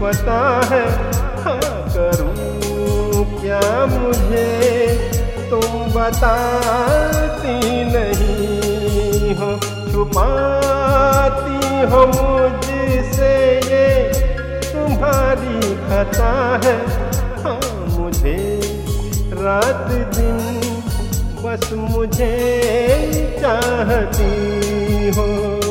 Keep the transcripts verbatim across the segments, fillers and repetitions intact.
पता है, हाँ करूँ क्या मुझे तुम बताती नहीं हो, छुपाती हो मुझसे ये तुम्हारी खता है। हाँ मुझे रात दिन बस मुझे चाहती हो।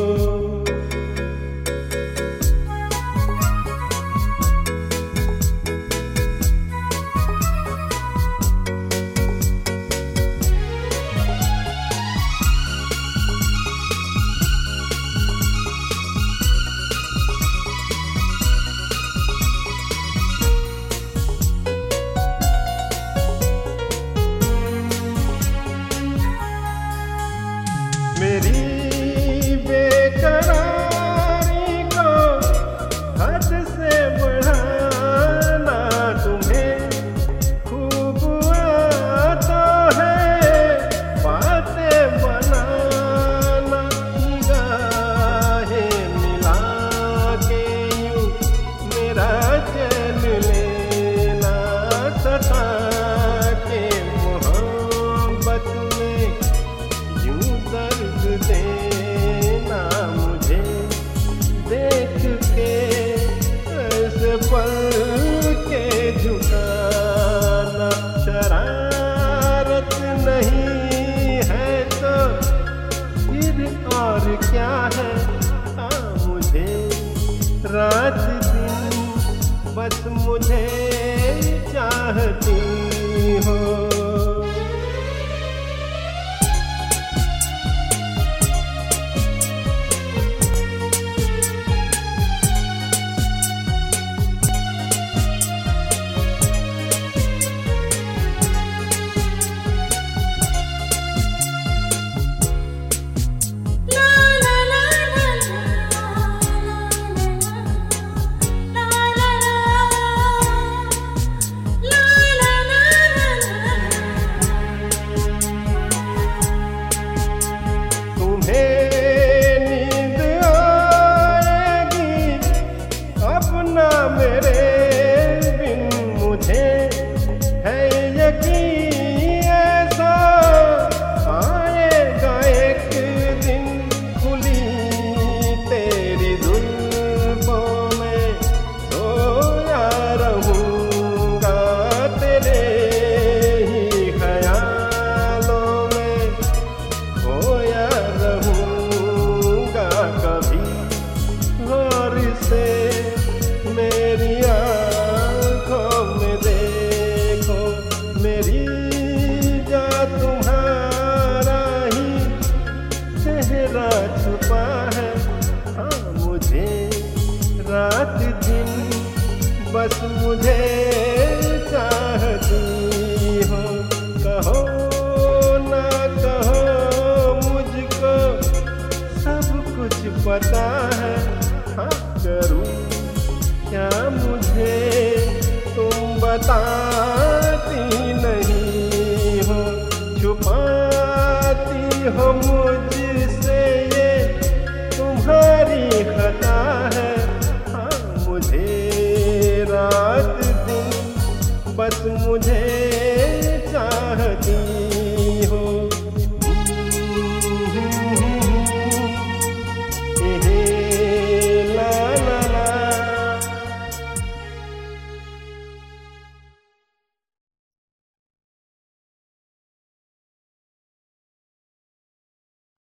मेरी बेकरारी को हद से बढ़ाना तुम्हें खूब आता है, बातें बनाना निगाहें मिला के यूं मेरा चैन लेना, सता के मोहब्बत में यूं दर्द देना, मुझे देख के ऐसे पल के झुकाना। शरारत नहीं है तो फिर और क्या है, हाँ मुझे रात दिन बस मुझे चाहती हो। मेरे बिन मुझे है यकीन ऐसा आएगा एक दिन, खुली तेरी जुल्फों में सोया रहूँगा, तेरे ही ख्यालों में खोया रहूँगा। कभी गौर से मेरी आँखों में देखो, मेरी जा तुम्हारा ही चेहरा छुपा है। हाँ मुझे रात दिन बस मुझे चाहती हो, कहो ना कहो मुझको सब कुछ पता है, हाँ करूँ क्या मुझे तुम बताती नहीं हो, छुपाती हो मुझसे ये तुम्हारी खता है। हाँ मुझे रात दिन बस मुझे